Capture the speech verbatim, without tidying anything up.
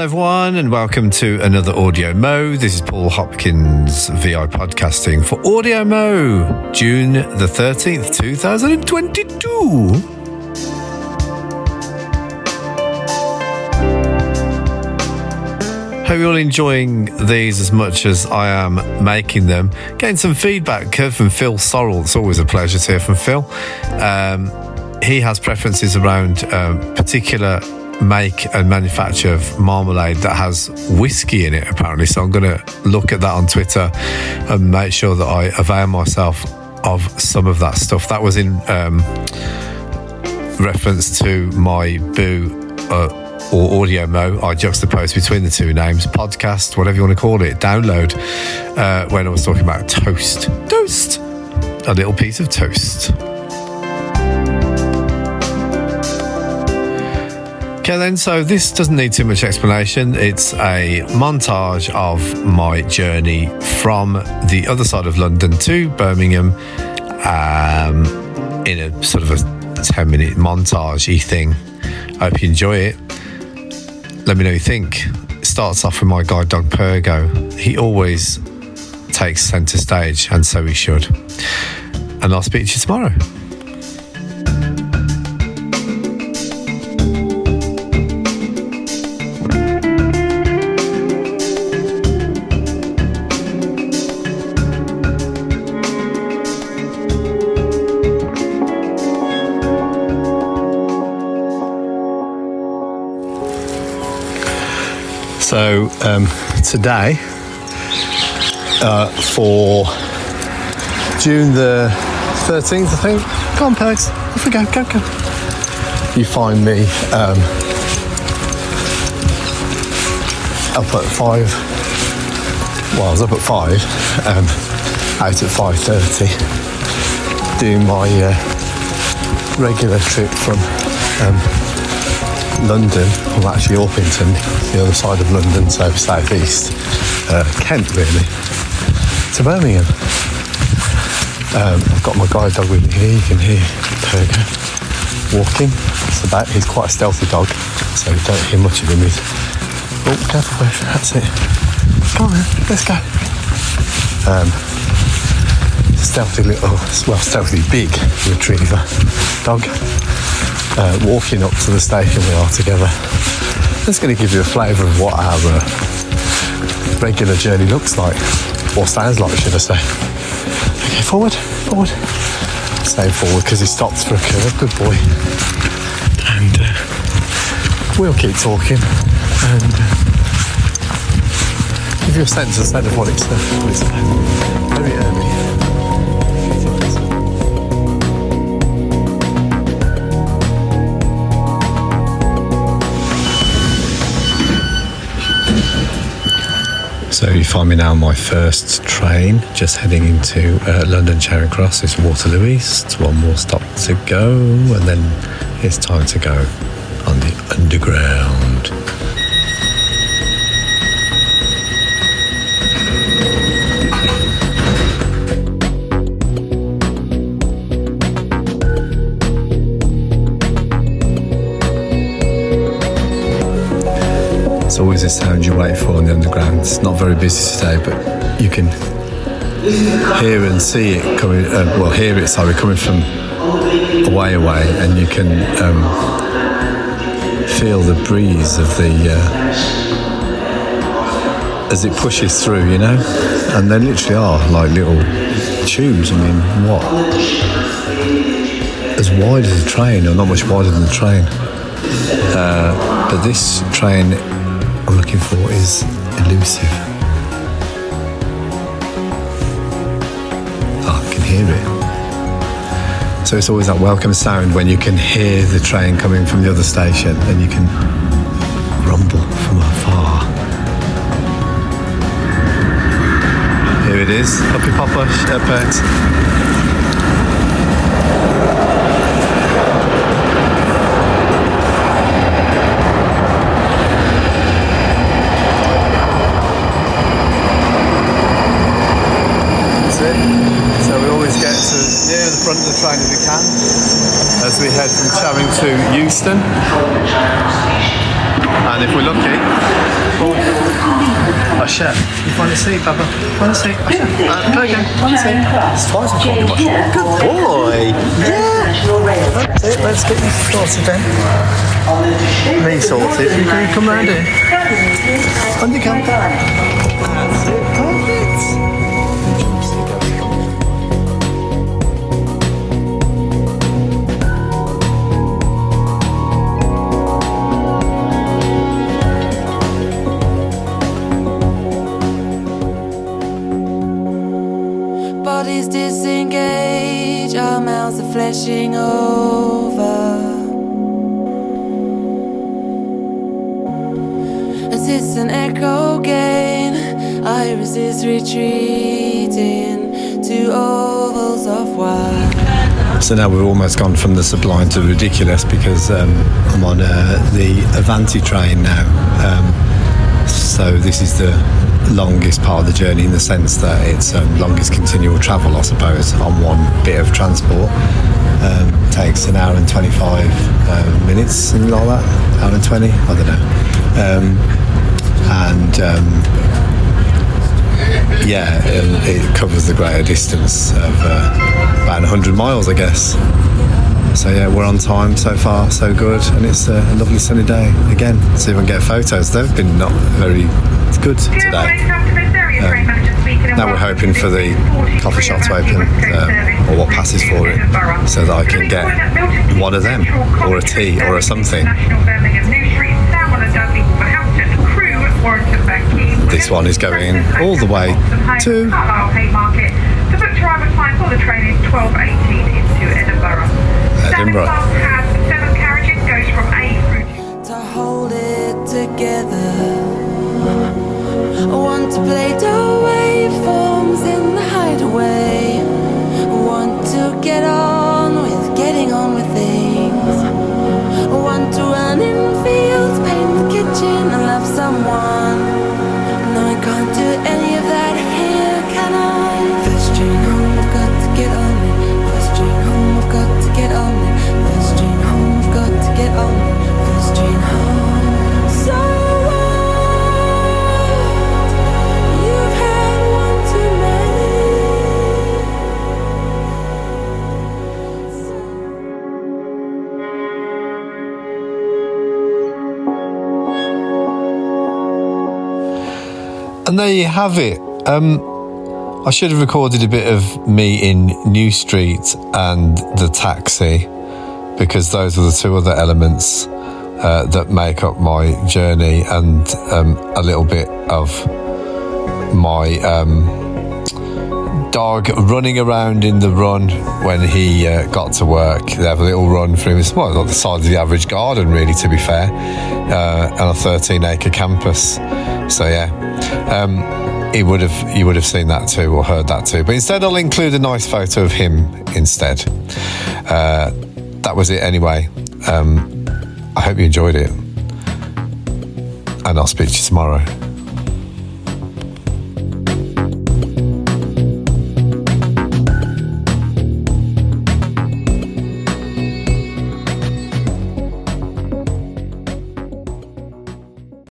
everyone, and welcome to another Audio Mo. This is Paul Hopkins, V I Podcasting for Audio Mo, June the thirteenth, twenty twenty-two. Hope you're all enjoying these as much as I am making them. Getting some feedback from Phil Sorrell. It's always a pleasure to hear from Phil. Um, he has preferences around um, particular make and manufacture of marmalade that has whiskey in it, apparently. So I'm going to look at that on Twitter and make sure that I avail myself of some of that stuff. That was in um, reference to my Boo uh, or Audio Mo. I juxtaposed between the two names, podcast, whatever you want to call it, download, uh, when I was talking about toast. Toast! A little piece of toast. Okay then, so this doesn't need too much explanation. It's a montage of my journey from the other side of London to Birmingham, um, in a sort of a ten minute montage-y thing. I hope you enjoy it. Let me know what you think. It starts off with my guide dog Pergo. He always takes centre stage, and so he should. And I'll speak to you tomorrow. So um, today, uh, for June the thirteenth, I think. Go on, Perks. Off we go, go, go. You find me um, up at five. Well, I was up at five, um, out at five thirty, doing my uh, regular trip from Um, London, well actually Orpington, the other side of London, so south east, uh, Kent really, to Birmingham. Um, I've got my guide dog with me here. You can hear Pergo walking. It's about, he's quite a stealthy dog, so you don't hear much of him. He's, oh, careful, Pergo, that's it. Come on, man, let's go. Um, stealthy little, well, stealthy big retriever dog. Uh, walking up to the station we are together. That's going to give you a flavour of what our uh, regular journey looks like, or sounds like, should I say. Okay, forward, forward. Staying forward because he stopped for a curve. Good boy. And uh, we'll keep talking and uh, give you a sense instead of what it's, uh, what it's about. Very early. So you find me now on my first train, just heading into uh, London Charing Cross. It's Waterloo East, one more stop to go, and then it's time to go on the Underground. It's always a sound you wait for on the Underground. It's not very busy today, but you can hear and see it coming, uh, well, hear it, sorry, coming from a way away, and you can um, feel the breeze of the, uh, as it pushes through, you know? And they literally are like little tubes. I mean, what? As wide as a train, or not much wider than a train. Uh, but this train I'm looking for is elusive. Oh, I can hear it. So it's always that welcome sound when you can hear the train coming from the other station, and you can rumble from afar. Here it is, Puppy Papa, Shepherd. Front of the train if we can, as we head from Charing to Euston, And if we're lucky, Usher, you find a seat, Baba. Find a seat, Usher. Uh, go again, find a seat. It's twice I've called him Usher. Good boy. Yeah. That's it, let's get you sorted then. Me sorted. Can you come round here? On you come. That's it, perfect. Bodies disengage, our mouths are flashing over as it's an echo gain. Iris is retreating to ovals of white. So now we've almost gone from the sublime to ridiculous because um, I'm on uh, the Avanti train now. Um, so this is the longest part of the journey in the sense that it's um, longest continual travel, I suppose, on one bit of transport. Um, takes an hour and twenty-five uh, minutes, something like that. Hour and twenty, I don't know. Um, and um, yeah, it, it covers the greater distance of uh, about one hundred miles, I guess. So yeah, we're on time so far, so good, and it's a, a lovely sunny day again. See if I can get photos. They've been not very good today. Um, now we're hoping for the coffee shop to open, um, or what passes for it, so that I can get one of them, or a tea, or a something. This one is going all the way to The book driver time for the train is twelve eighteen into Edinburgh. Edinburgh. Has seven carriages, goes from A through To hold it together, I want to play the waveforms in the hideaway. I want to get on with getting on with things. I want to run in fields, paint the kitchen and love someone. No, I can't do any of that here, can I? First train home, I've got to get on it. First train home, I've got to get on it. First train home, I've got to get on it. First train home. So what? You've had one too many. And there you have it. Um, I should have recorded a bit of me in New Street and the taxi, because those are the two other elements uh, that make up my journey, and um, a little bit of my um, dog running around in the run when he uh, got to work. They have a little run for him. It's more like the size of the average garden, really, to be fair, uh, on a thirteen acre campus. So yeah, um, he would have he would have seen that too, or heard that too. But instead, I'll include a nice photo of him instead. Uh, that was it anyway. Um, I hope you enjoyed it, and I'll speak to you tomorrow.